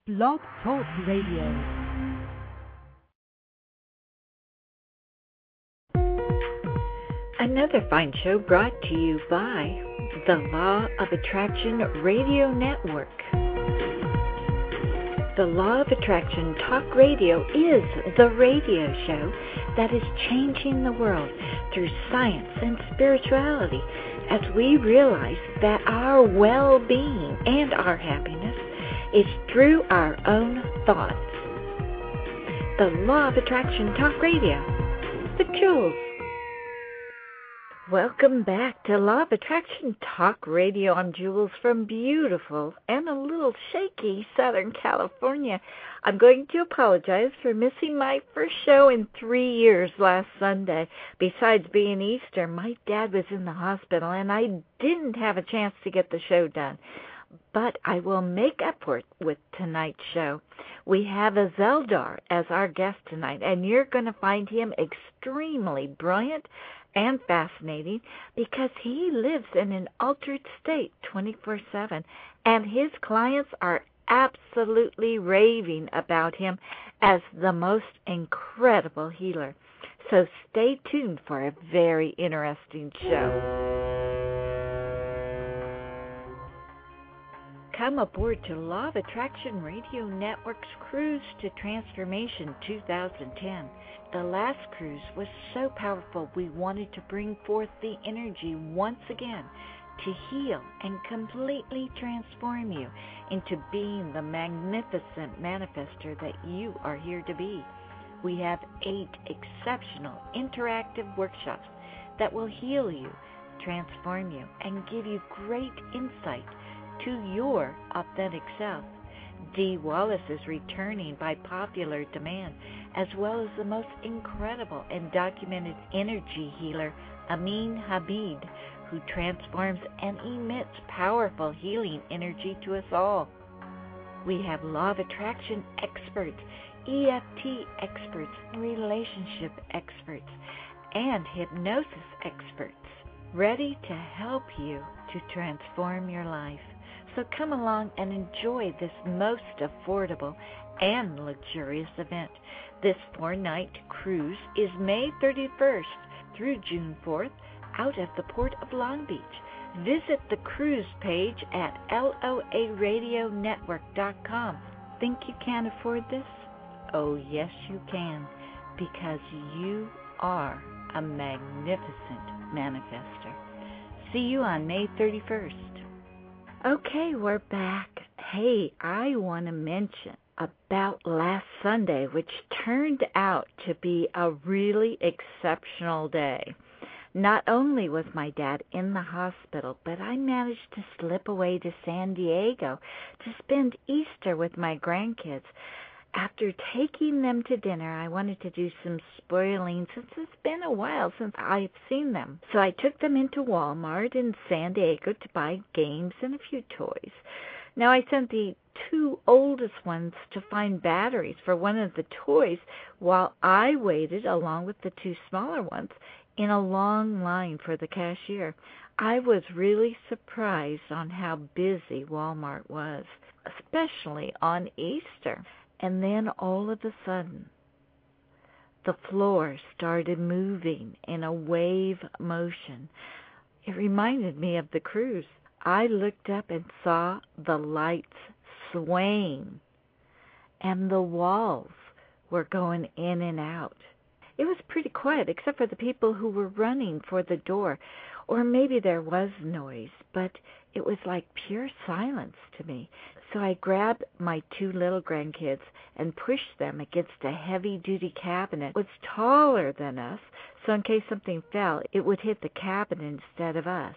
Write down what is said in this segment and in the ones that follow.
Blog Talk Radio. Another fine show brought to you by the Law of Attraction Radio Network. The Law of Attraction Talk Radio is the radio show that is changing the world through science and spirituality as we realize that our well-being and our happiness is through our own thoughts. The Law of Attraction Talk Radio with Jules. Welcome back to Law of Attraction Talk Radio. I'm Jules from beautiful and a little shaky Southern California. I'm going to apologize for missing my first show in 3 years last Sunday. Besides being Easter, my dad was in the hospital and I didn't have a chance to get the show done. But I will make up for it with tonight's show. We have Azeldar as our guest tonight, and you're going to find him extremely brilliant and fascinating because he lives in an altered state 24/7, and his clients are absolutely raving about him as the most incredible healer. So stay tuned for a very interesting show. Come aboard to Law of Attraction Radio Network's Cruise to Transformation 2010. The last cruise was so powerful we wanted to bring forth the energy once again to heal and completely transform you into being the magnificent manifester that you are here to be. We have 8 exceptional interactive workshops that will heal you, transform you, and give you great insight to your authentic self. Dee Wallace is returning by popular demand, as well as the most incredible and documented energy healer, Amin Habib, who transforms and emits powerful healing energy to us all. We have Law of Attraction experts, EFT experts, relationship experts, and hypnosis experts, ready to help you to transform your life. So come along and enjoy this most affordable and luxurious event. This 4-night cruise is May 31st through June 4th out at the Port of Long Beach. Visit the cruise page at loaradionetwork.com. Think you can't afford this? Oh, yes, you can, because you are a magnificent manifester. See you on May 31st. Okay, we're back. Hey, I want to mention about last Sunday, which turned out to be a really exceptional day. Not only was my dad in the hospital, but I managed to slip away to San Diego to spend Easter with my grandkids. After taking them to dinner, I wanted to do some spoiling since it's been a while since I've seen them. So I took them into Walmart in San Diego to buy games and a few toys. Now I sent the 2 oldest ones to find batteries for one of the toys while I waited, along with the 2 smaller ones, in a long line for the cashier. I was really surprised on how busy Walmart was, especially on Easter. And then all of a sudden, the floor started moving in a wave motion. It reminded me of the cruise. I looked up and saw the lights swaying, and the walls were going in and out. It was pretty quiet, except for the people who were running for the door. Or maybe there was noise, but it was like pure silence to me. So I grabbed my 2 little grandkids and pushed them against a heavy-duty cabinet. It was taller than us, so in case something fell, it would hit the cabinet instead of us.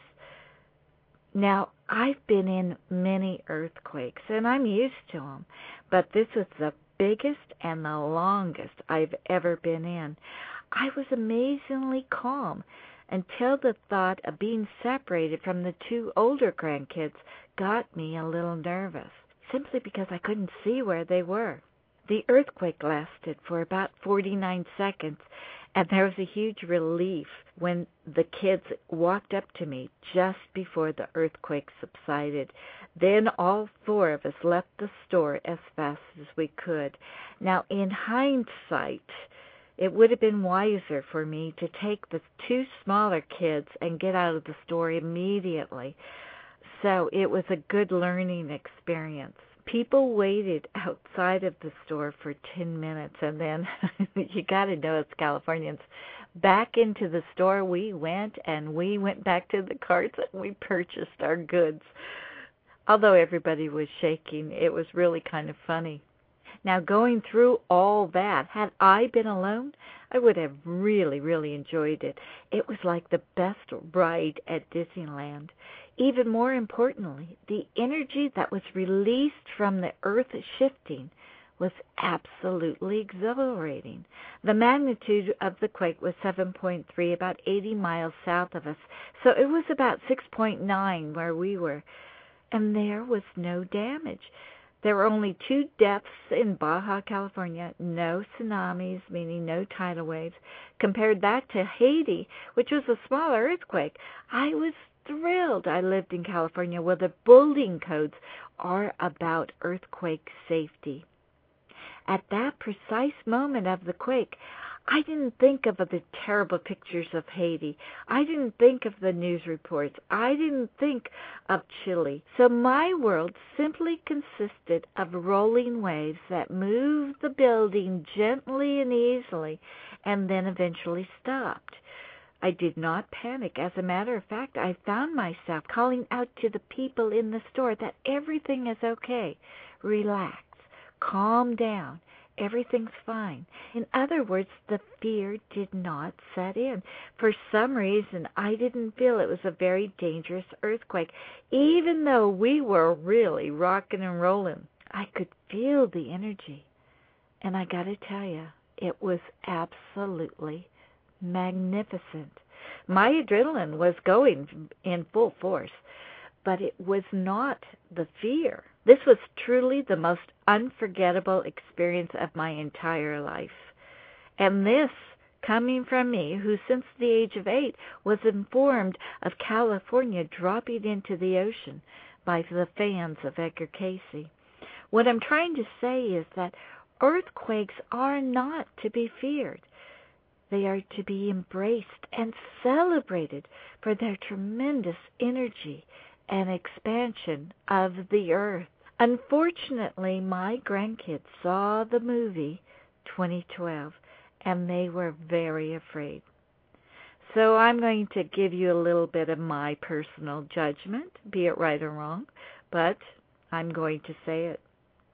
Now, I've been in many earthquakes, and I'm used to them, but this was the biggest and the longest I've ever been in. I was amazingly calm until the thought of being separated from the 2 older grandkids got me a little nervous, simply because I couldn't see where they were. The earthquake lasted for about 49 seconds, And there was a huge relief when the kids walked up to me just before the earthquake subsided. Then all four of us left the store as fast as we could. Now, in hindsight, it would have been wiser for me to take the two smaller kids and get out of the store immediately. So it was a good learning experience. People waited outside of the store for 10 minutes, and then you got to know it's Californians. Back into the store we went, and we went back to the carts and we purchased our goods. Although everybody was shaking, it was really kind of funny. Now, going through all that, had I been alone, I would have really, really enjoyed it. It was like the best ride at Disneyland. Even more importantly, the energy that was released from the earth shifting was absolutely exhilarating. The magnitude of the quake was 7.3, about 80 miles south of us, so it was about 6.9 where we were, and there was no damage. There were only 2 deaths in Baja California, no tsunamis, meaning no tidal waves. Compared that to Haiti, which was a smaller earthquake, I was thrilled I lived in California where the building codes are about earthquake safety. At that precise moment of the quake, I didn't think of the terrible pictures of Haiti. I didn't think of the news reports. I didn't think of Chile. So my world simply consisted of rolling waves that moved the building gently and easily and then eventually stopped. I did not panic. As a matter of fact, I found myself calling out to the people in the store that everything is okay. Relax. Calm down. Everything's fine. In other words, the fear did not set in. For some reason, I didn't feel it was a very dangerous earthquake, even though we were really rocking and rolling. I could feel the energy. And I got to tell you, it was absolutely magnificent. My adrenaline was going in full force, but it was not the fear. This was truly the most unforgettable experience of my entire life. And this coming from me, who since the age of 8 was informed of California dropping into the ocean by the fans of Edgar Cayce. What I'm trying to say is that earthquakes are not to be feared. They are to be embraced and celebrated for their tremendous energy and expansion of the earth. Unfortunately, my grandkids saw the movie 2012, and they were very afraid. So I'm going to give you a little bit of my personal judgment, be it right or wrong, but I'm going to say it.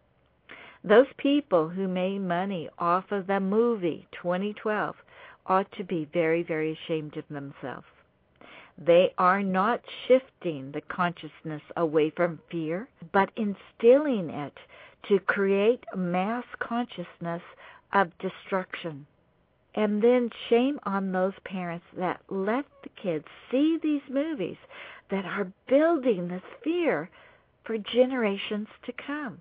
Those people who made money off of the movie 2012 ought to be very, very ashamed of themselves. They are not shifting the consciousness away from fear, but instilling it to create mass consciousness of destruction. And then shame on those parents that let the kids see these movies that are building this fear for generations to come.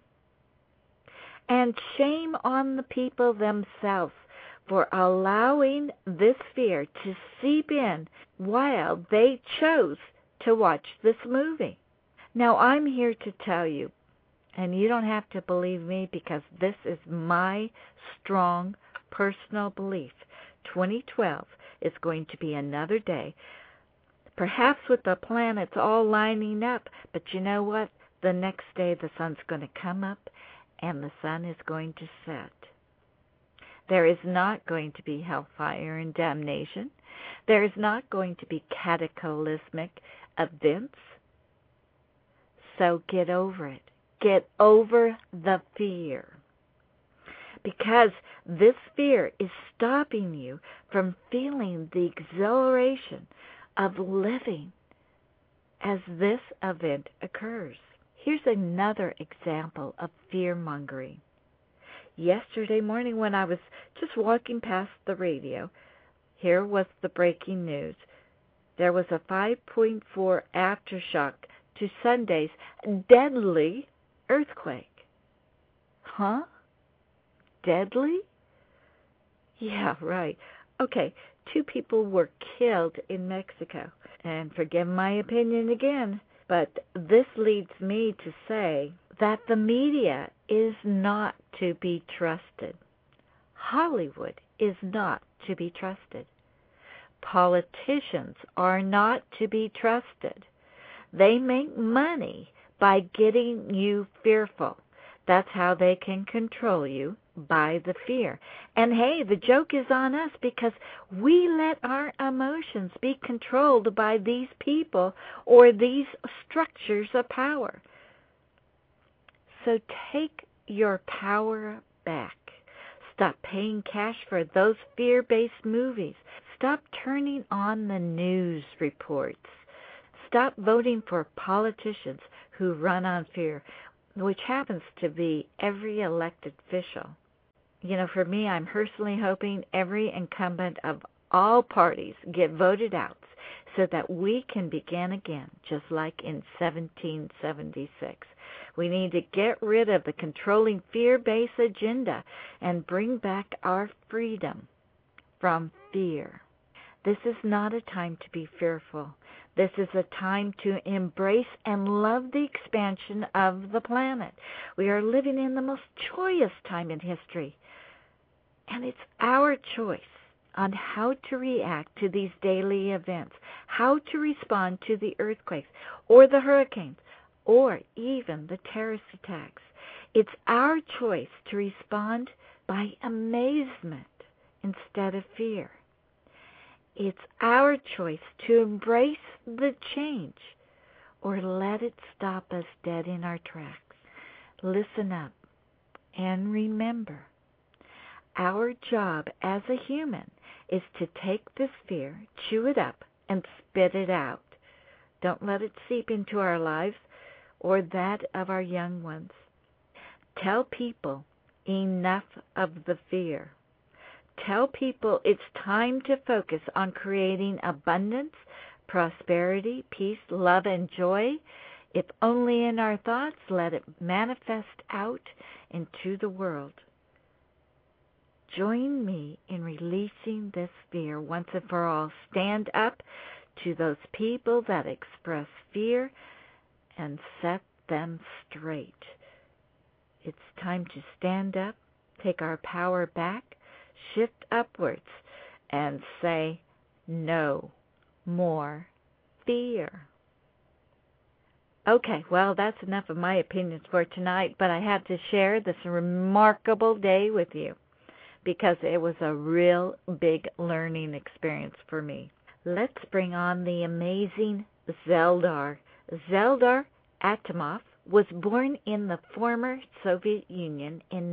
And shame on the people themselves for allowing this fear to seep in while they chose to watch this movie. Now, I'm here to tell you, and you don't have to believe me because this is my strong personal belief, 2012 is going to be another day, perhaps with the planets all lining up, but you know what? The next day the sun's going to come up and the sun is going to set. There is not going to be hellfire and damnation. There is not going to be cataclysmic events. So get over it. Get over the fear. Because this fear is stopping you from feeling the exhilaration of living as this event occurs. Here's another example of fear-mongering. Yesterday morning when I was just walking past the radio, here was the breaking news. There was a 5.4 aftershock to Sunday's deadly earthquake. Huh? Deadly? Yeah, right. Okay, 2 people were killed in Mexico. And forgive my opinion again, but this leads me to say that the media is not to be trusted. Hollywood is not to be trusted. Politicians are not to be trusted. They make money by getting you fearful. That's how they can control you, by the fear. And hey, the joke is on us because we let our emotions be controlled by these people or these structures of power. So take your power back. Stop paying cash for those fear-based movies. Stop turning on the news reports. Stop voting for politicians who run on fear, which happens to be every elected official. For me, I'm personally hoping every incumbent of all parties get voted out so that we can begin again, just like in 1776. We need to get rid of the controlling fear-based agenda and bring back our freedom from fear. This is not a time to be fearful. This is a time to embrace and love the expansion of the planet. We are living in the most joyous time in history. And it's our choice on how to react to these daily events, how to respond to the earthquakes or the hurricanes or even the terrorist attacks. It's our choice to respond by amazement instead of fear. It's our choice to embrace the change or let it stop us dead in our tracks. Listen up and remember, our job as a human is to take this fear, chew it up, and spit it out. Don't let it seep into our lives or that of our young ones. Tell people enough of the fear. Tell people it's time to focus on creating abundance, prosperity, peace, love, and joy. If only in our thoughts, let it manifest out into the world. Join me in releasing this fear once and for all. Stand up to those people that express fear and set them straight. It's time to stand up, take our power back, shift upwards, and say no more fear. Okay, well, that's enough of my opinions for tonight, but I had to share this remarkable day with you because it was a real big learning experience for me. Let's bring on the amazing Zeldar. Zeldar Atomov was born in the former Soviet Union in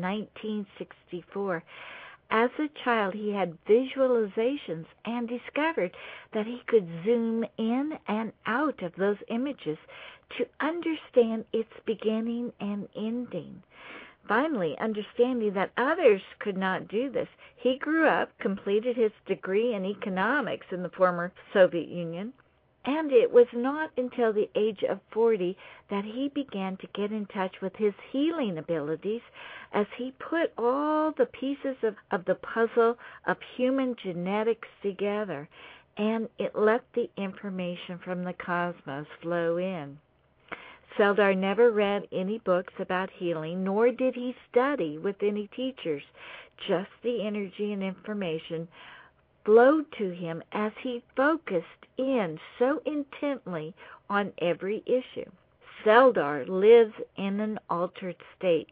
1964. As a child, he had visualizations and discovered that he could zoom in and out of those images to understand its beginning and ending. Finally, understanding that others could not do this, he grew up, completed his degree in economics in the former Soviet Union, and it was not until the age of 40 that he began to get in touch with his healing abilities as he put all the pieces of the puzzle of human genetics together, and it let the information from the cosmos flow in. Zeldar never read any books about healing, nor did he study with any teachers. Just the energy and information flowed to him as he focused in so intently on every issue. Zeldar lives in an altered state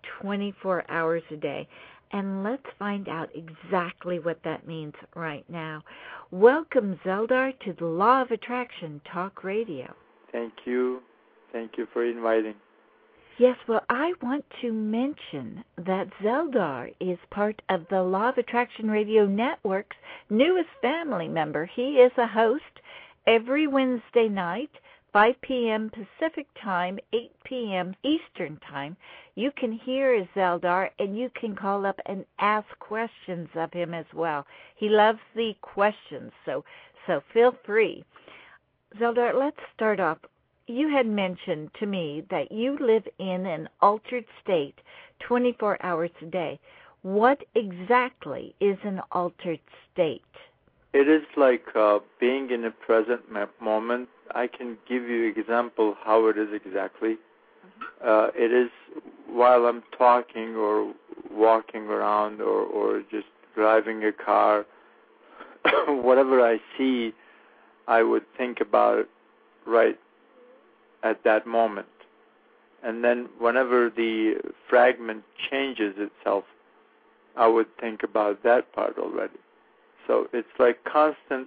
24 hours a day, and let's find out exactly what that means right now. Welcome, Zeldar, to the Law of Attraction Talk Radio. Thank you. Thank you for inviting. Yes, well, I want to mention that Zeldar is part of the Law of Attraction Radio Network's newest family member. He is a host every Wednesday night, 5 p.m. Pacific Time, 8 p.m. Eastern Time. You can hear Zeldar, and you can call up and ask questions of him as well. He loves the questions, so feel free. Zeldar, let's start off. You had mentioned to me that you live in an altered state 24 hours a day. What exactly is an altered state? It is like being in the present moment. I can give you example how it is exactly. It is while I'm talking or walking around or just driving a car, whatever I see, I would think about it right at that moment. And then whenever the fragment changes itself, I would think about that part already. So it's like constant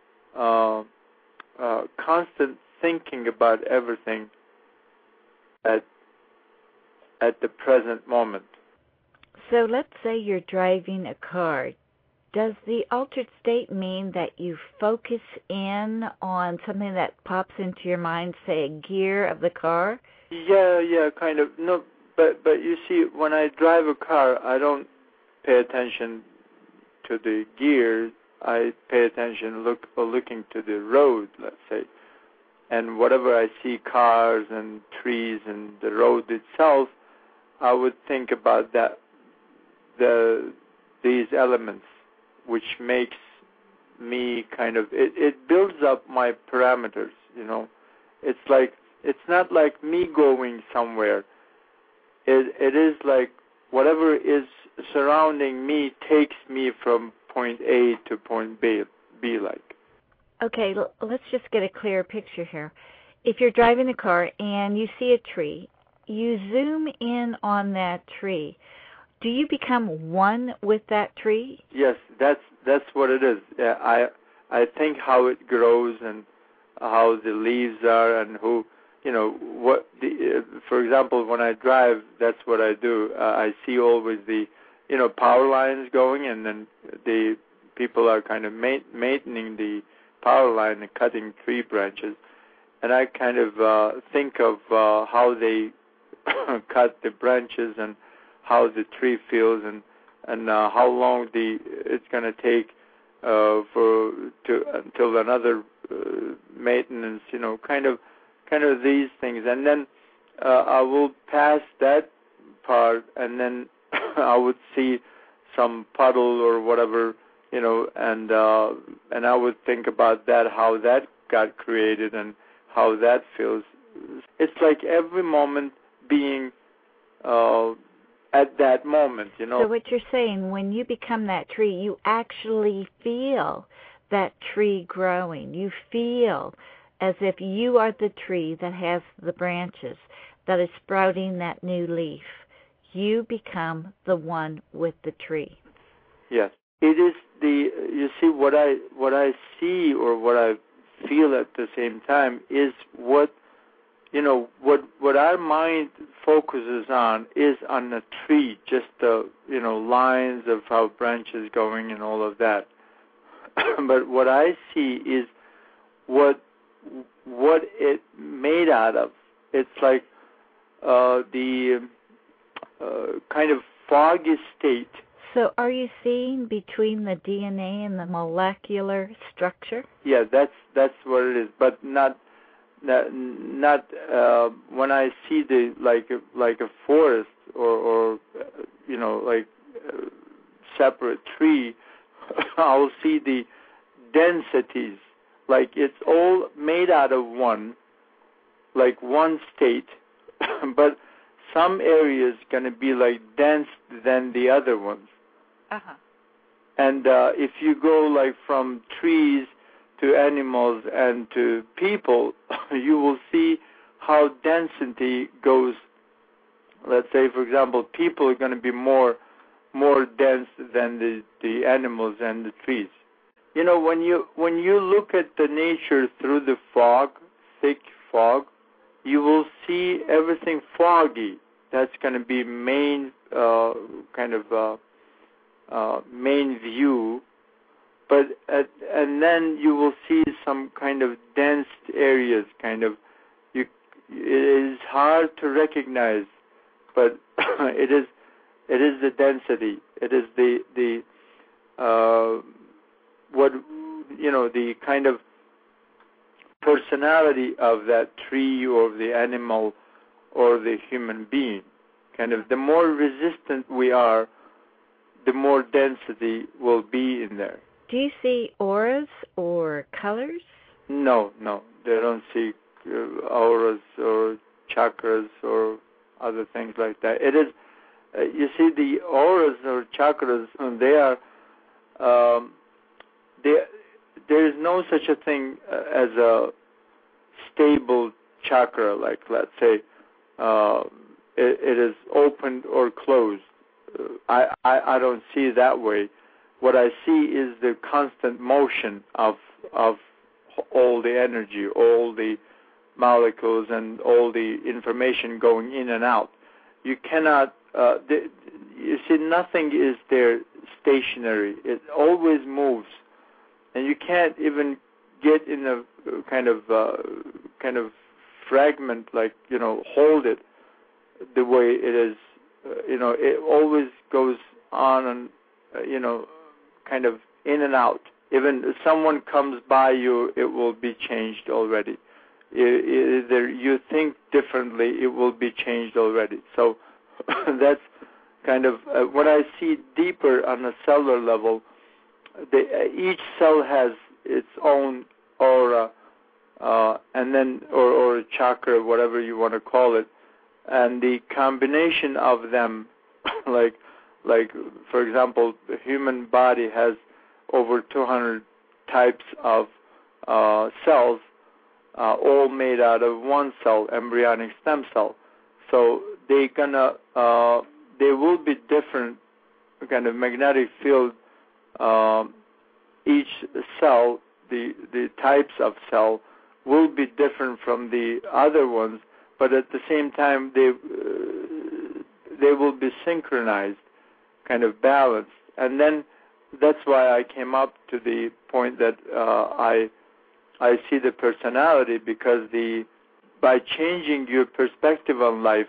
thinking about everything at the present moment. So let's say you're driving a car. Does the altered state mean that you focus in on something that pops into your mind, say a gear of the car? Yeah, kind of. No, but you see, when I drive a car, I don't pay attention to the gears. I pay attention looking to the road, let's say. And whatever I see, cars and trees and the road itself, I would think about that, these elements, which makes me kind of, it builds up my parameters, you know. It's like, it's not like me going somewhere. It is like whatever is surrounding me takes me from point A to point B like. Okay, let's just get a clearer picture here. If you're driving a car and you see a tree, you zoom in on that tree. Do you become one with that tree? Yes, that's what it is. I think how it grows and how the leaves are and who, you know, what the for example, when I drive, that's what I do. I see always the, you know, power lines going, and then the people are kind of maintaining the power line and cutting tree branches, and I kind of think of how they cut the branches and how the tree feels and how long it's going to take until another maintenance, you know, kind of these things, and then I will pass that part, and then I would see some puddle or whatever, you know, and I would think about that, how that got created and how that feels. It's like every moment being at that moment, you know. So what you're saying, when you become that tree, you actually feel that tree growing. You feel as if you are the tree that has the branches, that is sprouting that new leaf. You become the one with the tree. Yes. It is you see, what I see or what I feel at the same time is what, you know, what our mind focuses on is on the tree, just the, you know, lines of how branches going and all of that. But what I see is what it made out of. It's like the kind of foggy state. So are you seeing between the DNA and the molecular structure? Yeah, that's what it is, but not when I see the like a forest or you know, like separate tree, I'll see the densities, like it's all made out of one, like one state, but some areas going to be like dense than the other ones. Uh-huh. And if you go like from trees to animals and to people, you will see how density goes. Let's say, for example, people are going to be more dense than the animals and the trees. You know, when you look at the nature through the fog, thick fog, you will see everything foggy. That's going to be main main view. But and then you will see some kind of dense areas. Kind of, it is hard to recognize, but it is the density. It is the what, you know, the kind of personality of that tree or the animal or the human being. Kind of, the more resistant we are the more density will be in there. Do you see auras or colors? No, they don't see auras or chakras or other things like that. It is, you see, the auras or chakras, there is no such a thing as a stable chakra, like, let's say, it is opened or closed. I don't see it that way. What I see is the constant motion of all the energy, all the molecules, and all the information going in and out. You cannot, you see, nothing is there stationary. It always moves, and you can't even get in a kind of fragment, like, hold it the way it is. It always goes on and, kind of in and out. Even if someone comes by you, it will be changed already. Either you think differently, it will be changed already. So that's kind of what I see deeper on a cellular level. Each cell has its own aura, and then or a chakra, whatever you want to call it, and the combination of them, like for example, the human body has over 200 types of cells, all made out of one cell, embryonic stem cell. So they will be different kind of magnetic field. Each cell, the types of cell, will be different from the other ones, but at the same time they will be synchronized, kind of balanced. And then that's why I came up to the point that I see the personality, because by changing your perspective on life,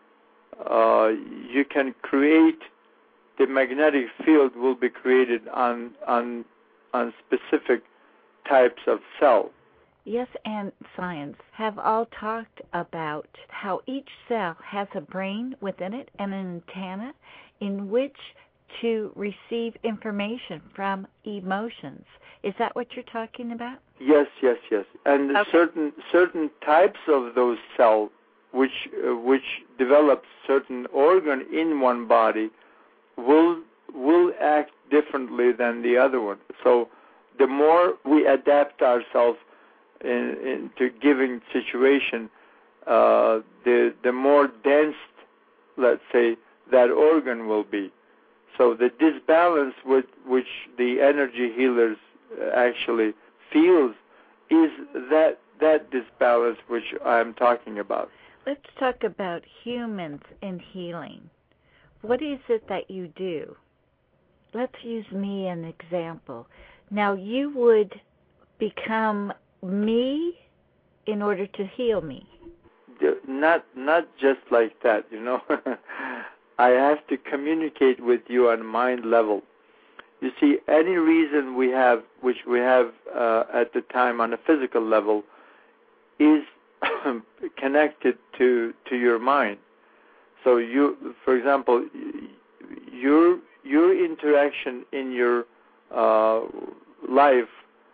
you can create, the magnetic field will be created on specific types of cell. Yes, and science have all talked about how each cell has a brain within it and an antenna in which to receive information from emotions. Is that what you're talking about? Yes. And okay. certain types of those cells, which develop certain organ in one body, will act differently than the other one. So the more we adapt ourselves into giving situation, the more dense, let's say, that organ will be. So the disbalance which the energy healers actually feels is that disbalance which I'm talking about. Let's talk about humans in healing. What is it that you do? Let's use me as an example. Now, you would become me in order to heal me. Not just like that, I have to communicate with you on mind level. You see, any reason which we have at the time on a physical level, is connected to your mind. So you, for example, your interaction in your life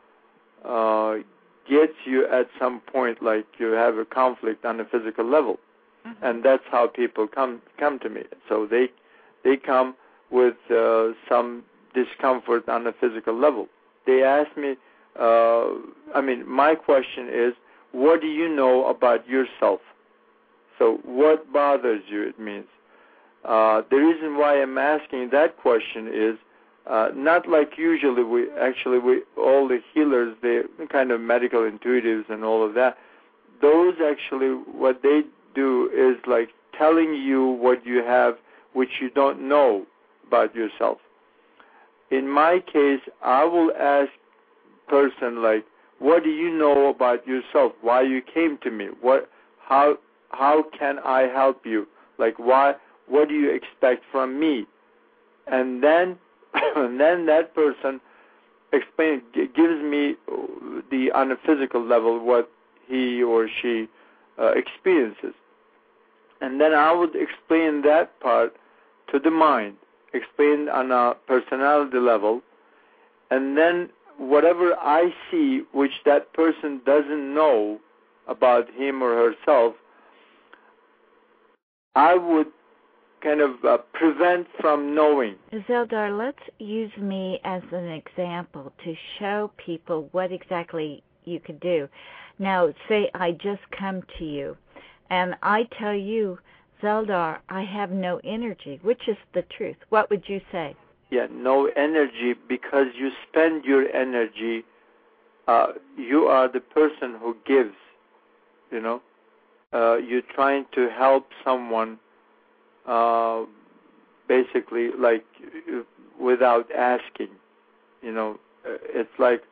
gets you at some point, like you have a conflict on a physical level. Mm-hmm. And that's how people come to me. So they come with some discomfort on a physical level. They ask me, my question is, what do you know about yourself? So what bothers you, it means. The reason why I'm asking that question is, not like usually we all the healers, they're kind of medical intuitives and all of that. Those actually, what they do is like telling you what you have, which you don't know about yourself. In my case, I will ask person like, what do you know about yourself? Why you came to me? How can I help you? Like, what do you expect from me? And then that person gives me on a physical level what he or she experiences. And then I would explain that part to the mind. explain on a personality level, and then whatever I see which that person doesn't know about him or herself, I would kind of prevent from knowing. Zeldar, let's use me as an example to show people what exactly you could do. Now, say I just come to you, and I tell you, Zeldar, I have no energy, which is the truth. What would you say? Yeah, no energy, because you spend your energy. You are the person who gives, you know. You're trying to help someone, basically, like, without asking, you know. It's like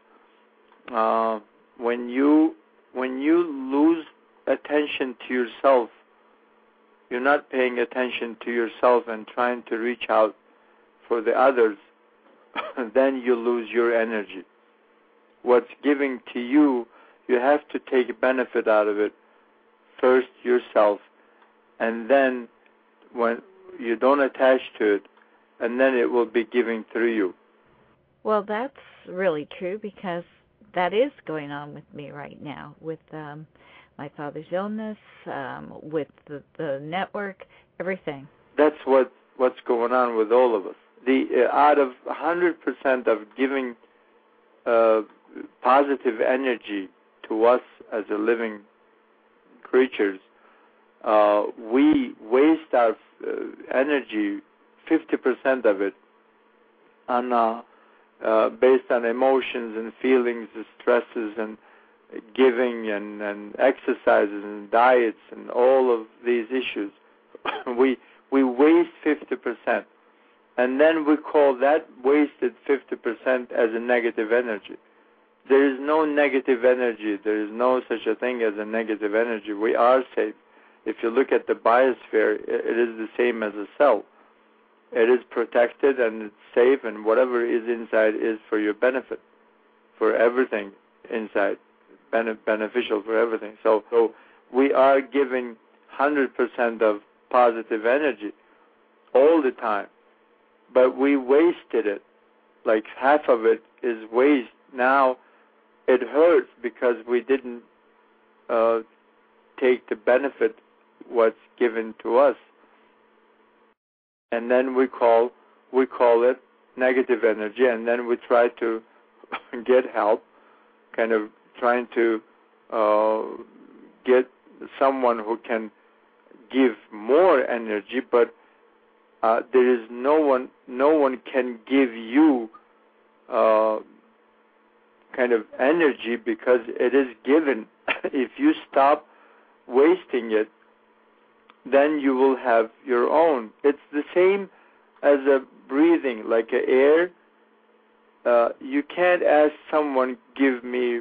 when you lose attention to yourself, you're not paying attention to yourself and trying to reach out for the others, then you lose your energy. What's giving to you, you have to take benefit out of it, first yourself, and then when you don't attach to it, and then it will be giving through you. Well, that's really true, because that is going on with me right now, with my father's illness, with the network, everything. That's what's going on with all of us. Out of 100% of giving positive energy to us as a living creatures, we waste our energy, 50% of it, on based on emotions and feelings and stresses and giving and exercises and diets and all of these issues. we waste 50%. And then we call that wasted 50% as a negative energy. There is no negative energy. There is no such a thing as a negative energy. We are safe. If you look at the biosphere, it is the same as a cell. It is protected and it's safe, and whatever is inside is for your benefit, for everything inside, beneficial for everything. So we are giving 100% of positive energy all the time. But we wasted it. Like half of it is waste. Now it hurts because we didn't take the benefit what's given to us. And then we call it negative energy, and then we try to get help, kind of trying to get someone who can give more energy, but there is no one can give you kind of energy, because it is given. If you stop wasting it, then you will have your own. It's the same as a breathing, like a air. You can't ask someone, give me,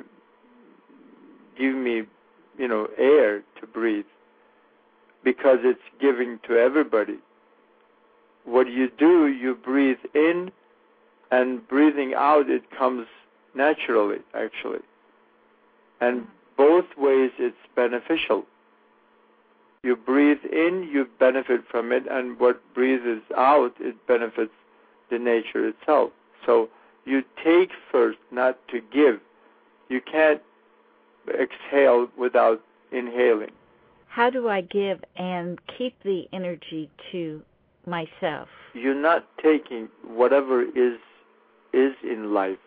air to breathe, because it's giving to everybody. What you do, you breathe in, and breathing out, it comes naturally, actually. And both ways it's beneficial. You breathe in, you benefit from it, and what breathes out, it benefits the nature itself. So you take first, not to give. You can't exhale without inhaling. How do I give and keep the energy to myself? You're not taking whatever is in life.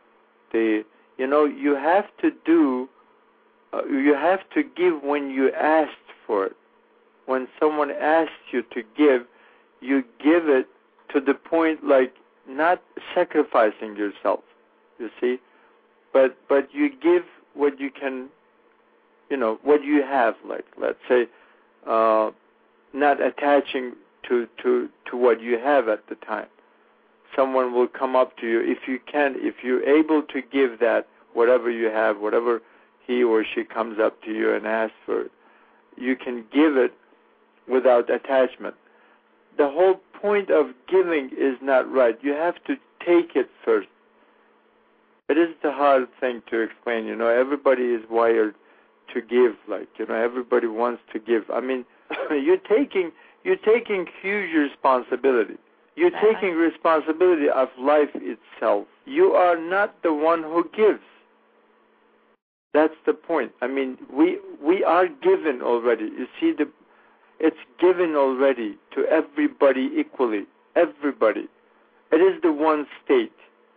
You have to do. You have to give when you asked for it. When someone asks you to give, you give it to the point, like, not sacrificing yourself. You see, but you give what you can. What you have. Like, let's say, not attaching to what you have at the time. Someone will come up to you. If you're able to give that, whatever you have, whatever he or she comes up to you and asks for it, you can give it without attachment. The whole point of giving is not right. You have to take it first. It is the hard thing to explain. Everybody is wired to give. Everybody wants to give. I mean, you're taking huge responsibility. You're taking responsibility of life itself. You are not the one who gives. That's the point. I mean, we are given already. You see, it's given already to everybody equally. Everybody. It is the one state.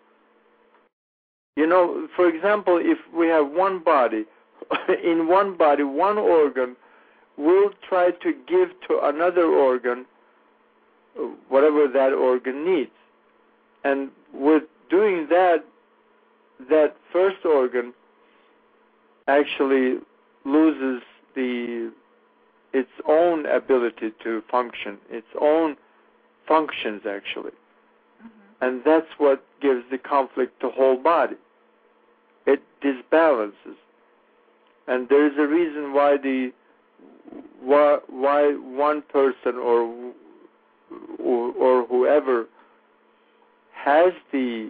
You know, for example, if we have one body, in one body, one organ will try to give to another organ whatever that organ needs. And with doing that, that first organ actually loses its own ability to function, its own functions actually. Mm-hmm. And that's what gives the conflict to whole body. It disbalances. And there is a reason why why one person or whoever has the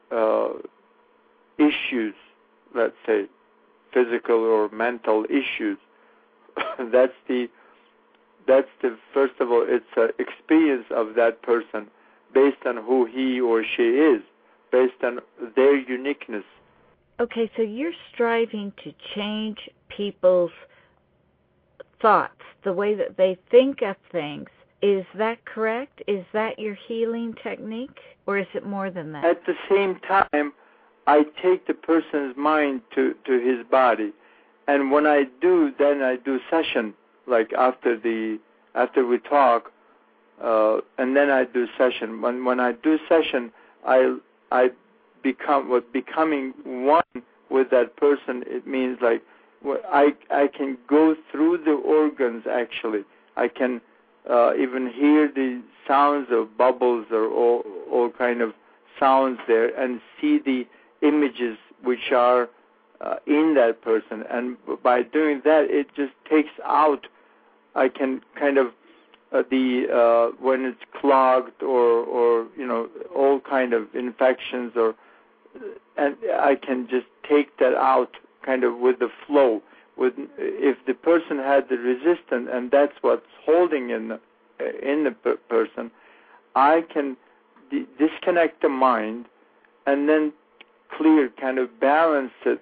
issues, let's say, physical or mental issues, that's the first of all, it's an experience of that person based on who he or she is, based on their uniqueness. Okay, so you're striving to change people's thoughts, the way that they think of things. Is that correct? Is that your healing technique, or is it more than that? At the same time, I take the person's mind to his body, and when I do, then I do session, like after we talk, and then I do session. When I do session, I becoming one with that person. It means like I can go through the organs actually. I can even hear the sounds of bubbles or all kind of sounds there, and see the images which are in that person. And by doing that, it just takes out. I can kind of when it's clogged or you know, all kind of infections, and I can just take that out kind of with the flow. If the person had the resistance, and that's what's holding in the person, I can disconnect the mind and then clear, kind of balance the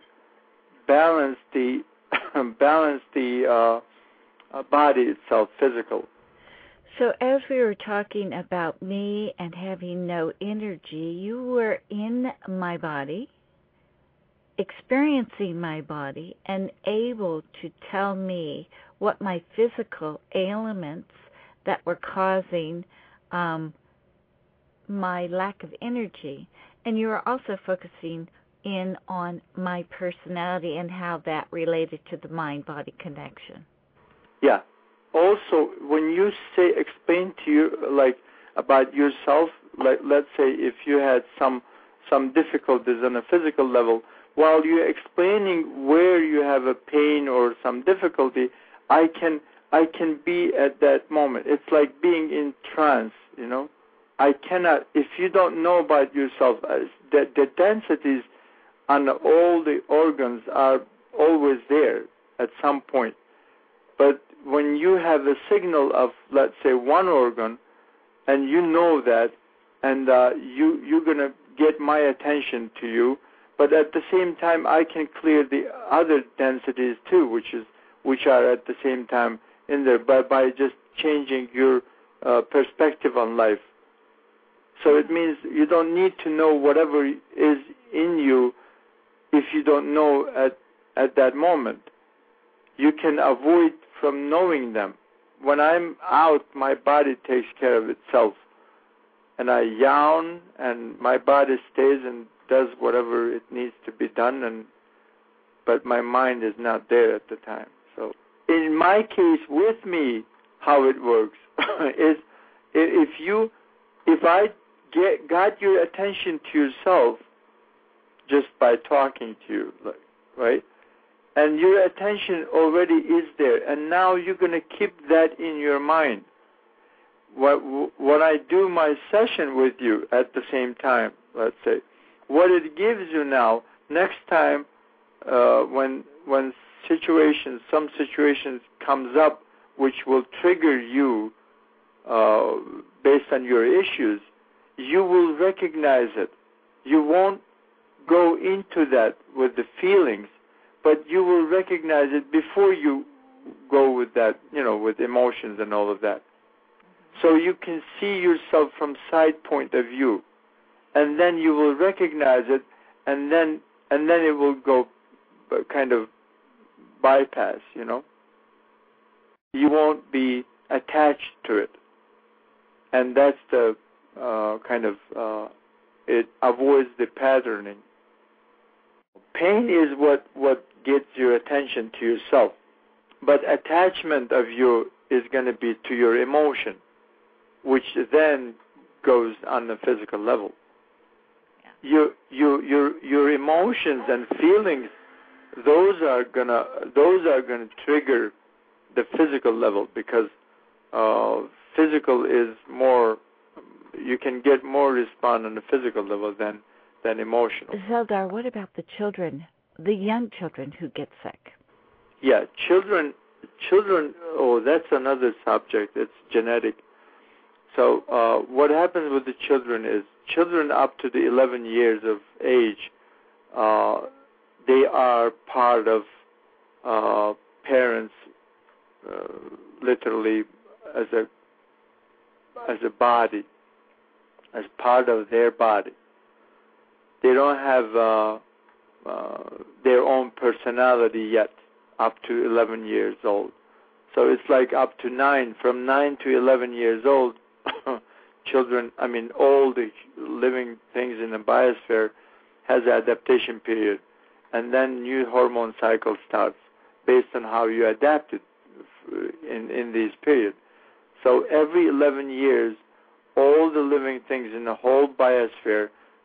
body itself, physical. So as we were talking about me and having no energy, you were in my body, experiencing my body, and able to tell me what my physical ailments that were causing my lack of energy. And you were also focusing in on my personality and how that related to the mind-body connection. Yeah. Also, when you explain to you, like, about yourself, like, let's say if you had some difficulties on a physical level, while you're explaining where you have a pain or some difficulty, I can be at that moment. It's like being in trance, you know. I cannot, if you don't know about yourself, the densities on all the organs are always there at some point. But when you have a signal of, let's say, one organ, and you know that, and you're going to get my attention to you, but at the same time, I can clear the other densities too, which are at the same time in there, by just changing your perspective on life. So it means you don't need to know whatever is in you if you don't know at that moment. You can avoid from knowing them. When I'm out, my body takes care of itself. And I yawn, and my body stays and does whatever it needs to be done, but my mind is not there at the time. So in my case, with me, how it works is if I got your attention to yourself just by talking to you, right? And your attention already is there, and now you're going to keep that in your mind. When I do my session with you at the same time, let's say, what it gives you now, next time when some situations comes up which will trigger you based on your issues, you will recognize it. You won't go into that with the feelings, but you will recognize it before you go with that, with emotions and all of that. So you can see yourself from side point of view, and then you will recognize it, and then it will go kind of bypass, You won't be attached to it. And that's the it avoids the patterning. Pain is what gets your attention to yourself. But attachment of you is going to be to your emotion, which then goes on the physical level. Yeah. Your emotions and feelings, those are gonna trigger the physical level, because physical is more. You can get more response on the physical level than emotional. Zeldar, what about the children, the young children who get sick? Yeah, children. Oh, that's another subject. It's genetic. So what happens with the children is children up to the 11 years of age, they are part of parents, literally as a body, as part of their body. They don't have their own personality yet up to 11 years old. So it's like up to 9. From 9 to 11 years old, children, all the living things in the biosphere has an adaptation period. And then new hormone cycle starts based on how you adapted in these periods. So every 11 years, all the living things in the whole biosphere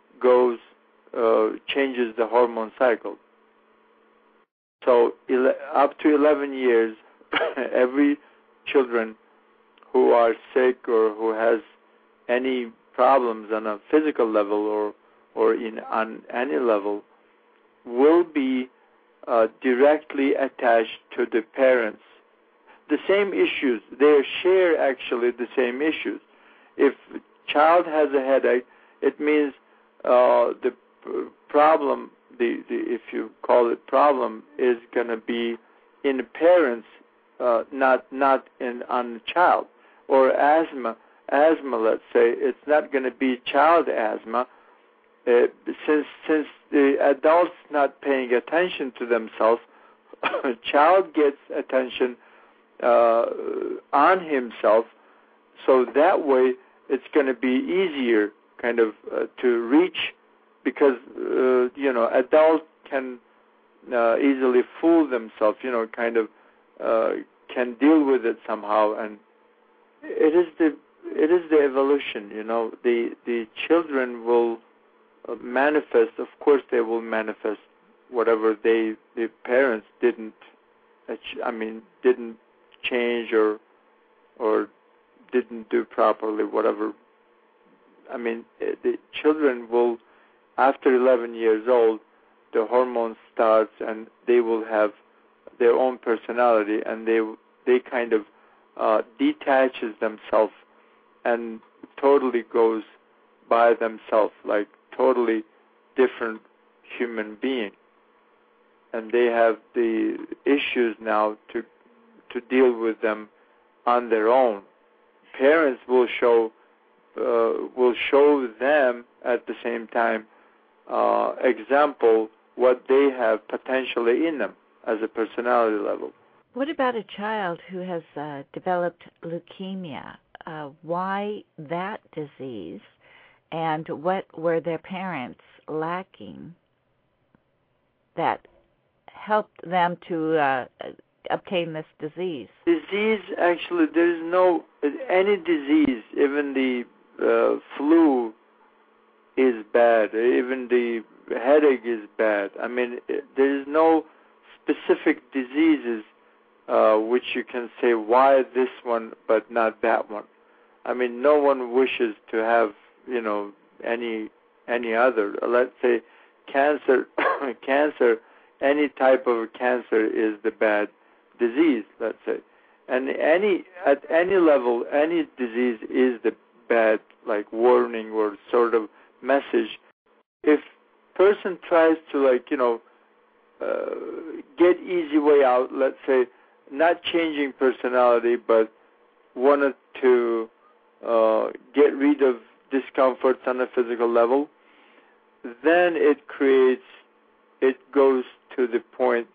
changes the hormone cycle. So up to 11 years, every children who are sick or who has any problems on a physical level or on any level will be directly attached to the parents. The same issues, they share actually the same issues. If a child has a headache, it means the problem, if you call it problem, is going to be in the parents, not on the child. Or asthma, let's say, it's not going to be child asthma. Since the adult's not paying attention to themselves, child gets attention on himself, so that way it's going to be easier kind of to reach, because adults can easily fool themselves, kind of can deal with it somehow, and it is the evolution. The children will manifest. Of course, they will manifest whatever the parents didn't change or didn't do properly. Whatever. The children will, after 11 years old, the hormone starts, and they will have their own personality, and they kind of detaches themselves and totally goes by themselves, like totally different human being. And they have the issues now to deal with them on their own. Parents will show them at the same time example what they have potentially in them as a personality level. What about a child who has developed leukemia? Why that disease, and what were their parents lacking that helped them to obtain this disease? Disease, actually, there is no any disease. Even the flu is bad. Even the headache is bad. There is no specific diseases which you can say why this one but not that one. No one wishes to have any other. Let's say cancer. Any type of cancer is the bad disease. Let's say, and at any level, any disease is the bad like warning or sort of message. If person tries to get easy way out, let's say, not changing personality, but wanted to get rid of discomforts on a physical level, then it goes to the point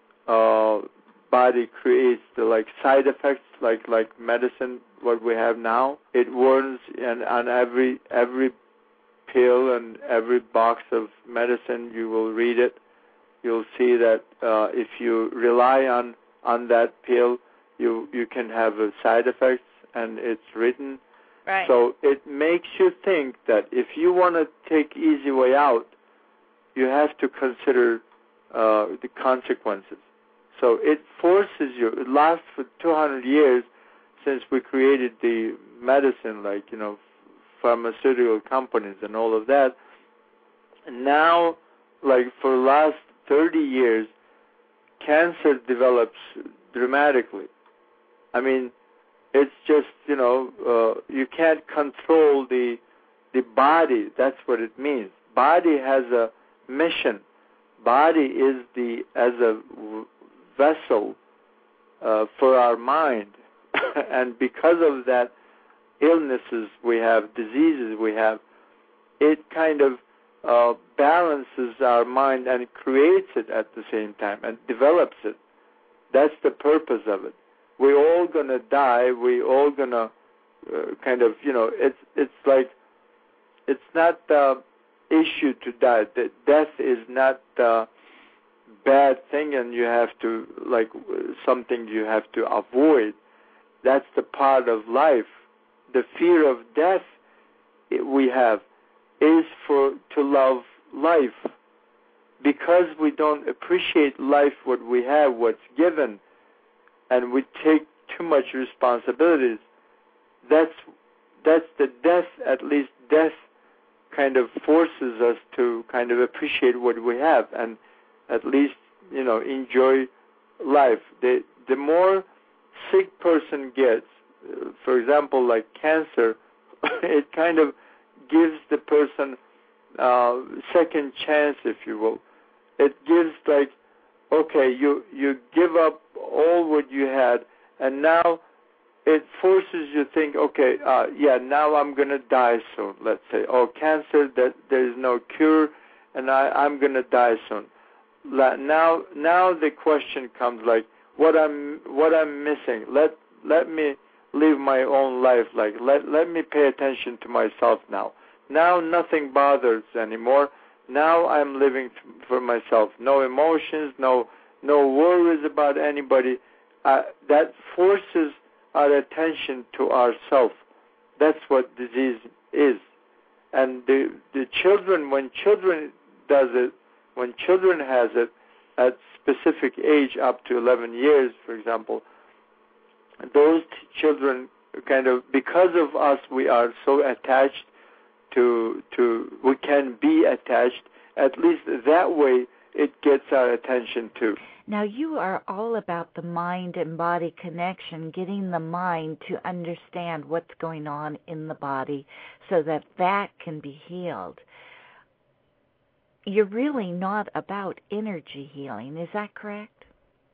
body creates the side effects like medicine, what we have now. It warns, and on every pill and every box of medicine, you will read it. You'll see that if you rely on that pill, you can have side effects, and it's written. Right. So it makes you think that if you want to take easy way out, you have to consider the consequences. So it forces you. It lasts for 200 years since we created the medicine, pharmaceutical companies and all of that. And now, for the last 30 years, cancer develops dramatically. I mean, it's just, you can't control the body. That's what it means. Body has a mission. Body is as a vessel for our mind. And because of that, illnesses we have, diseases we have, it kind of balances our mind and creates it at the same time and develops it. That's the purpose of it. We're all going to die. We're all going to it's not the issue to die. Death is not the bad thing, and you have to, something you have to avoid. That's the part of life. The fear of death we have is to love life. Because we don't appreciate life, what we have, what's given, and we take too much responsibilities, that's the death. At least death kind of forces us to kind of appreciate what we have and at least, enjoy life. The more sick person gets, for example, like cancer, it kind of gives the person second chance, if you will. It gives okay, you give up all what you had, and now it forces you to think, okay, now I'm going to die soon, let's say. Oh, cancer, that there is no cure, and I'm going to die soon. Now the question comes what I'm missing. Let me live my own life. Let me pay attention to myself now. Now nothing bothers anymore. Now I'm living for myself. No emotions, no worries about anybody. That forces our attention to ourself. That's what disease is. And the children, when children does it, when children has it at specific age up to 11 years, for example, those children kind of, because of us, we are so attached to we can be attached. At least that way it gets our attention too. Now, you are all about the mind and body connection, getting the mind to understand what's going on in the body so that can be healed. You're really not about energy healing, is that correct?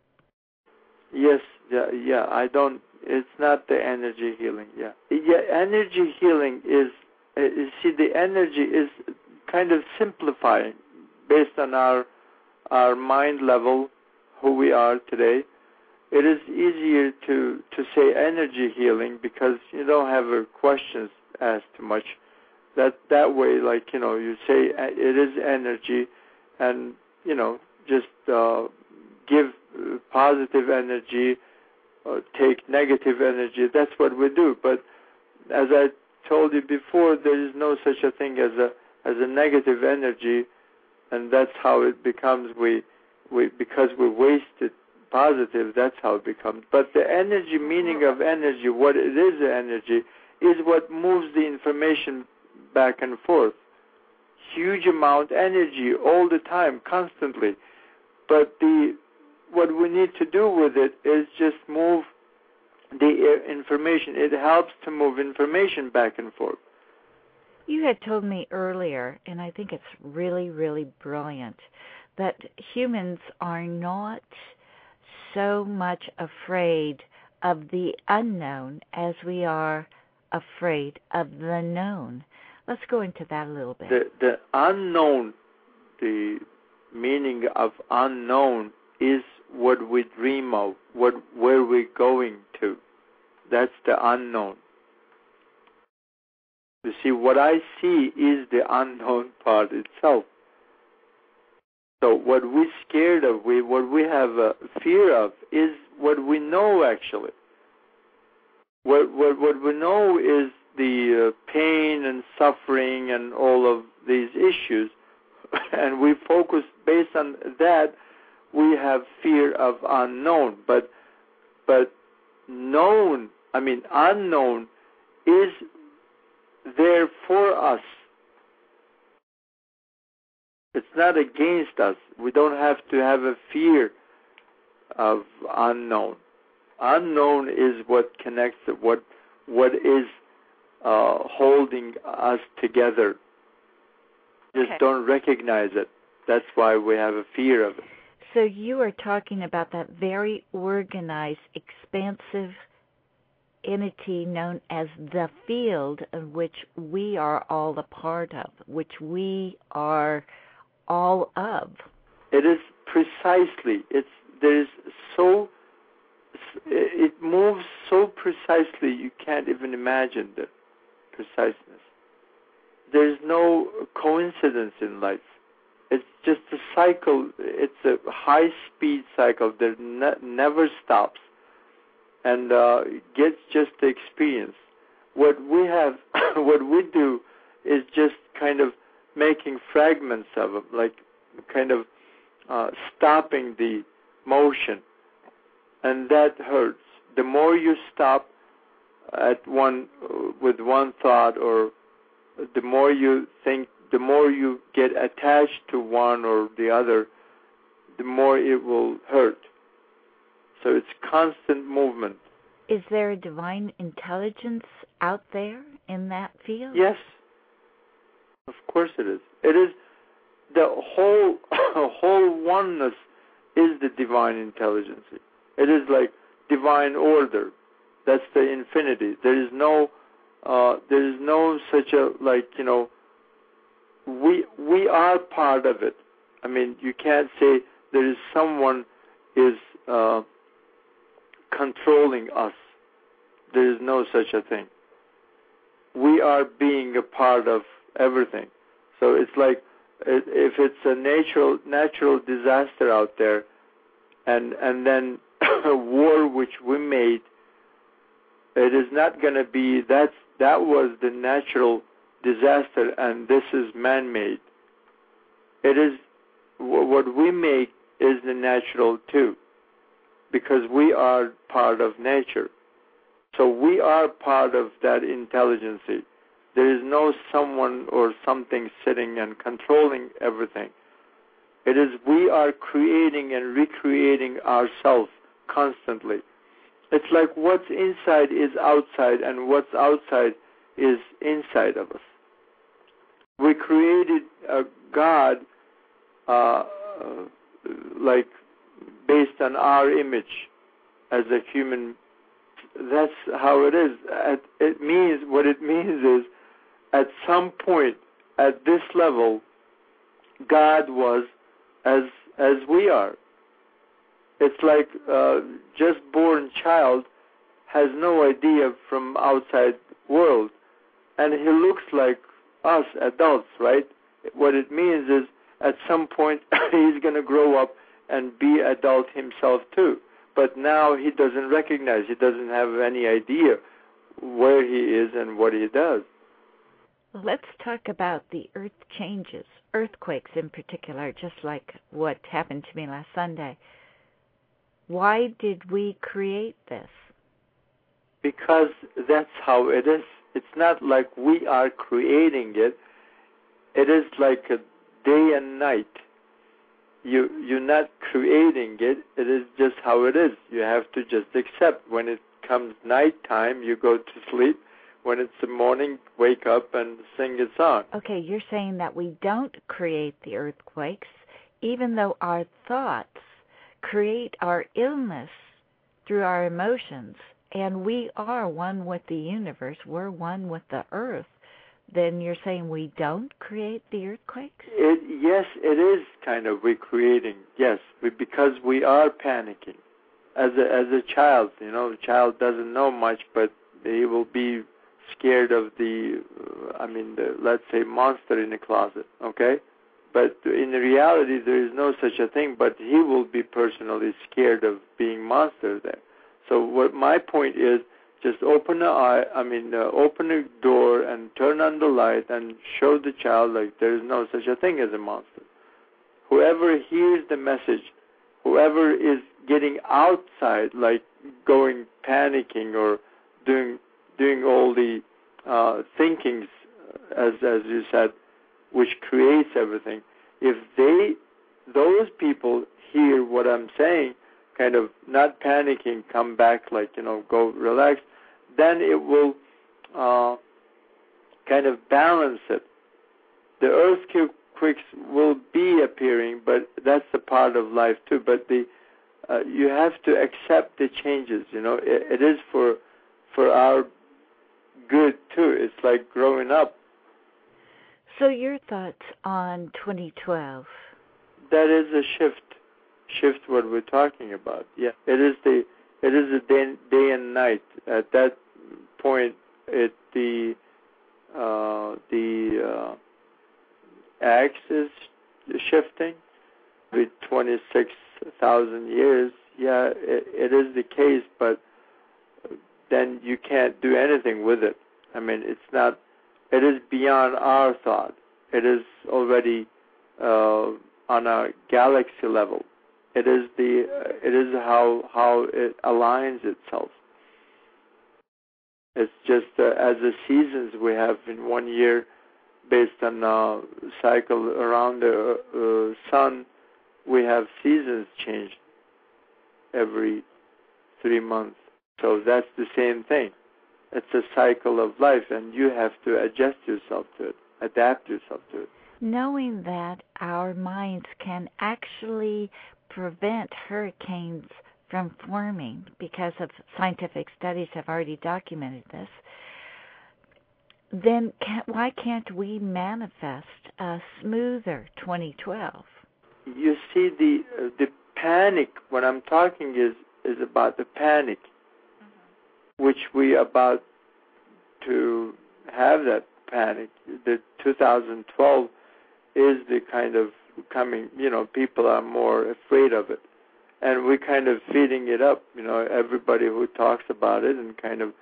Yes, yeah. It's not the energy healing, yeah. Energy healing is, you see, the energy is kind of simplifying based on our mind level, who we are today. It is easier to say energy healing because you don't have questions asked too much. That way, you say it is energy, and just give positive energy, take negative energy. That's what we do. But as I told you before, there is no such a thing as a negative energy, and that's how it becomes. Because we wasted positive, that's how it becomes. But the energy, meaning of energy, what it is, energy, is what moves the information back and forth. Huge amount energy all the time, constantly. But what we need to do with it is just move the information. It helps to move information back and forth. You had told me earlier, and I think it's really, really brilliant, that humans are not so much afraid of the unknown as we are afraid of the known. Let's go into that a little bit. The unknown, the meaning of unknown is what we dream of, where we're going to. That's the unknown. You see, what I see is the unknown part itself. So what we're scared of, what we have a fear of, is what we know actually. What we know is the pain and suffering and all of these issues, and we focus based on that. We have fear of unknown, but known, unknown is there for us. It's not against us. We don't have to have a fear of unknown. Unknown is what connects it, what is holding us together. Just don't recognize it. That's why we have a fear of it. So you are talking about that very organized, expansive entity known as the field, of which we are all a part of, which we are all of. It is precisely. It moves so precisely you can't even imagine the preciseness. There's no coincidence in life. It's just a cycle. It's a high-speed cycle that never stops, and gets just the experience. What we do is just kind of making fragments of them, like kind of stopping the motion, and that hurts. The more you stop with one thought, or the more you think, the more you get attached to one or the other, the more it will hurt. So it's constant movement. Is there a divine intelligence out there in that field? Yes. Of course it is. It is the whole oneness is the divine intelligence. It is like divine order. That's the infinity. There is no such a, we are part of it. You can't say there is someone is controlling us. There is no such a thing. We are being a part of everything. So it's like if it's a natural disaster out there, and then a war which we made, it is not going to be that was the natural disaster and this is man-made. It is what we make is the natural too, because we are part of nature. So we are part of that intelligence. There is no someone or something sitting and controlling everything. It is we are creating and recreating ourselves constantly. It's like what's inside is outside and what's outside is inside of us. We created a God based on our image as a human. That's how it is. What it means is, at some point, at this level, God was as we are. It's like just born child has no idea from outside world, and he looks like us adults, right? What it means is, at some point, he's going to grow up and be adult himself too. But now he doesn't recognize, he doesn't have any idea where he is and what he does. Let's talk about the earth changes, earthquakes in particular, just like what happened to me last Sunday. Why did we create this? Because that's how it is. It's not like we are creating it. It is like a day and night. You're not creating it. It is just how it is. You have to just accept when it becomes nighttime, you go to sleep. When it's the morning, wake up and sing a song. Okay, you're saying that we don't create the earthquakes, even though our thoughts create our illness through our emotions, and we are one with the universe, we're one with the earth. Then you're saying we don't create the earthquakes? Yes, it is kind of recreating, yes, because we are panicking. As a child, the child doesn't know much, but he will be scared of the let's say, monster in the closet, okay? But in reality, there is no such a thing, but he will be personally scared of being monster there. So what my point is, just open the door and turn on the light and show the child like there is no such a thing as a monster. Whoever hears the message, whoever is getting outside, like going panicking or doing all the thinkings, as you said, which creates everything. If those people hear what I'm saying, kind of not panicking, come back, go relax, then it will kind of balance it. The earthquakes will be appearing, but that's a part of life too. But you have to accept the changes. It is for our good too. It's like growing up. So your thoughts on 2012? That is a shift what we're talking about. Yeah, it is a day and night. At that point, the axis is shifting with 26,000 years. Yeah, it is the case, but then you can't do anything with it. It's not. It is beyond our thought. It is already on a galaxy level. It is how it aligns itself. It's just as the seasons we have in 1 year, based on a cycle around the sun, we have seasons change every 3 months. So that's the same thing. It's a cycle of life, and you have to adjust yourself to it, adapt yourself to it. Knowing that our minds can actually prevent hurricanes from forming, because of scientific studies have already documented this, then why can't we manifest a smoother 2012? You see, the panic, what I'm talking is about the panic, which we about to have that panic. The 2012 is the kind of coming, people are more afraid of it. And we're kind of feeding it up, everybody who talks about it and kind of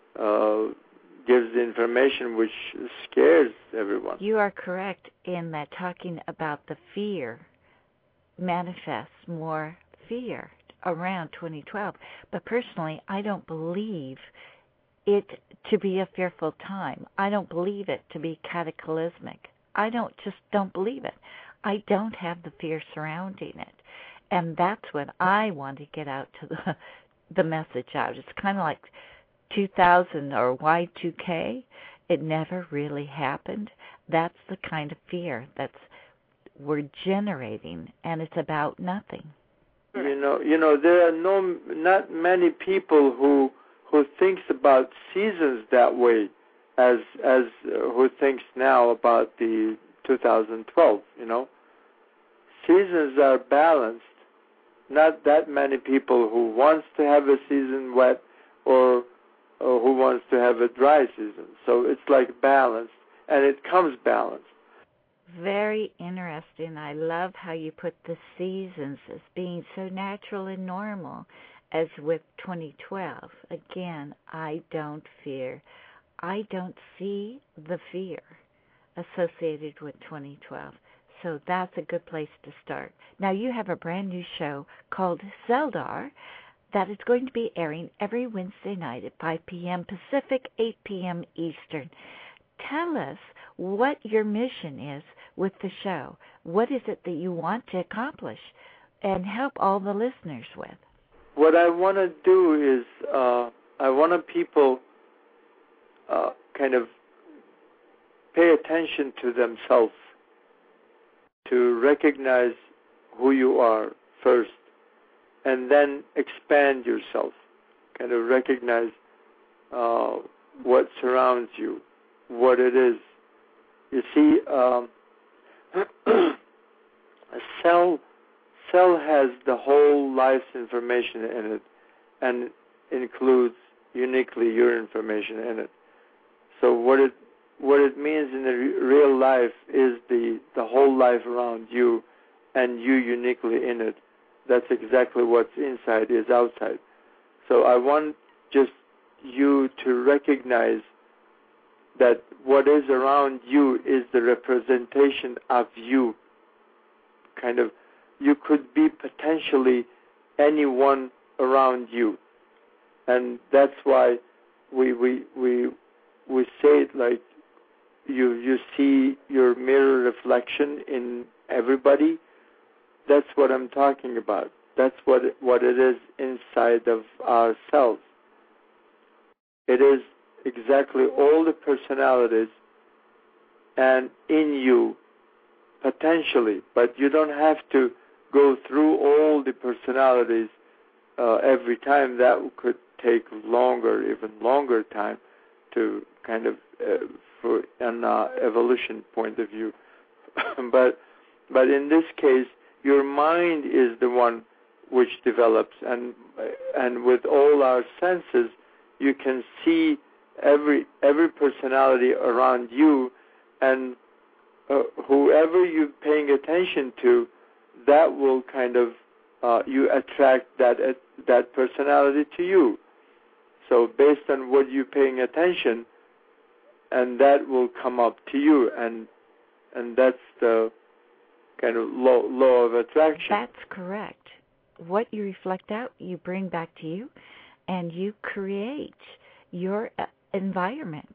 gives the information which scares everyone. You are correct in that talking about the fear manifests more fear around 2012. But personally, I don't believe it to be a fearful time. I don't believe it to be cataclysmic. I don't believe it. I don't have the fear surrounding it. And that's what I want to get out to the message out. It's kind of like 2000 or Y2K. It never really happened. That's the kind of fear we're generating, and it's about nothing. There are not many people who thinks about seasons that way as who thinks now about the 2012. Seasons are balanced. Not that many people who wants to have a season wet or who wants to have a dry season. So it's like balanced, and it comes balanced. Very interesting. I love how you put the seasons as being so natural and normal as with 2012. Again, I don't fear. I don't see the fear associated with 2012. So that's a good place to start. Now, you have a brand new show called Zeldar that is going to be airing every Wednesday night at 5 p.m. Pacific, 8 p.m. Eastern. Tell us what your mission is with the show. What is it that you want to accomplish and help all the listeners with? What I want to do is people kind of pay attention to themselves, to recognize who you are first, and then expand yourself, kind of recognize what surrounds you, what it is. You see, a cell has the whole life's information in it, and includes uniquely your information in it. So what it means in the real life is the whole life around you, and you uniquely in it. That's exactly what's inside is outside. So I want just you to recognize that what is around you is the representation of you. Kind of, you could be potentially anyone around you, and that's why we say it like you see your mirror reflection in everybody. That's what I'm talking about. That's what it is inside of ourselves. It is exactly all the personalities and in you potentially, but you don't have to go through all the personalities every time. That could take even longer time to kind of for an evolution point of view. but in this case, your mind is the one which develops, and with all our senses, you can see every personality around you, and whoever you're paying attention to, that will kind of you attract that personality to you. So based on what you're paying attention, and that will come up to you, and that's the kind of law of attraction. That's correct. What you reflect out, you bring back to you, and you create your environment.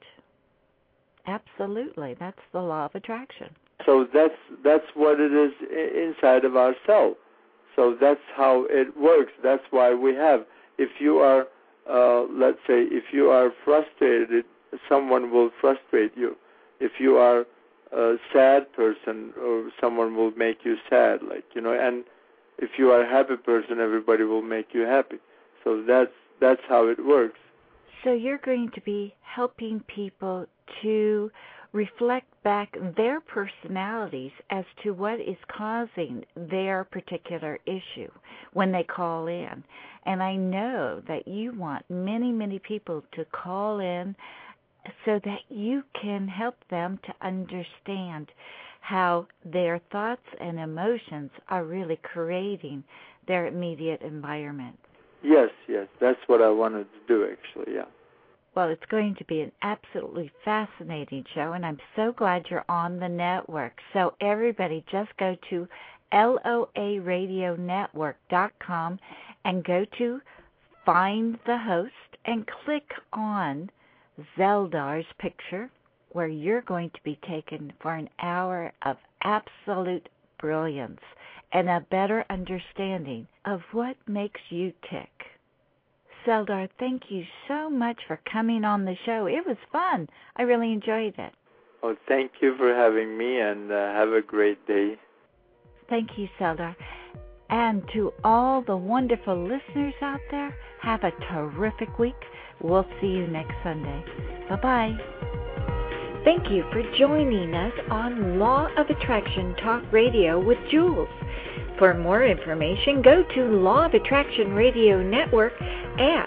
Absolutely. That's the law of attraction. So that's what it is inside of ourselves. So that's how it works. That's why we have, if you are, let's say, if you are frustrated, someone will frustrate you. If you are a sad person, or someone will make you sad, and if you are a happy person, everybody will make you happy. So that's how it works. So you're going to be helping people to reflect back their personalities as to what is causing their particular issue when they call in. And I know that you want many, many people to call in so that you can help them to understand how their thoughts and emotions are really creating their immediate environment. Yes, that's what I wanted to do, actually, yeah. Well, it's going to be an absolutely fascinating show, and I'm so glad you're on the network. So everybody just go to LOARadionetwork.com and go to Find the Host and click on Zeldar's picture, where you're going to be taken for an hour of absolute brilliance and a better understanding of what makes you tick. Zeldar, thank you so much for coming on the show. It was fun. I really enjoyed it. Oh, thank you for having me, and have a great day. Thank you, Zeldar. And to all the wonderful listeners out there, have a terrific week. We'll see you next Sunday. Bye-bye. Thank you for joining us on Law of Attraction Talk Radio with Jules. For more information, go to Law of Attraction Radio Network at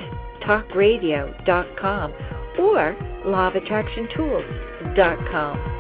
lawofattracttalkradio.com or lawofattractiontools.com.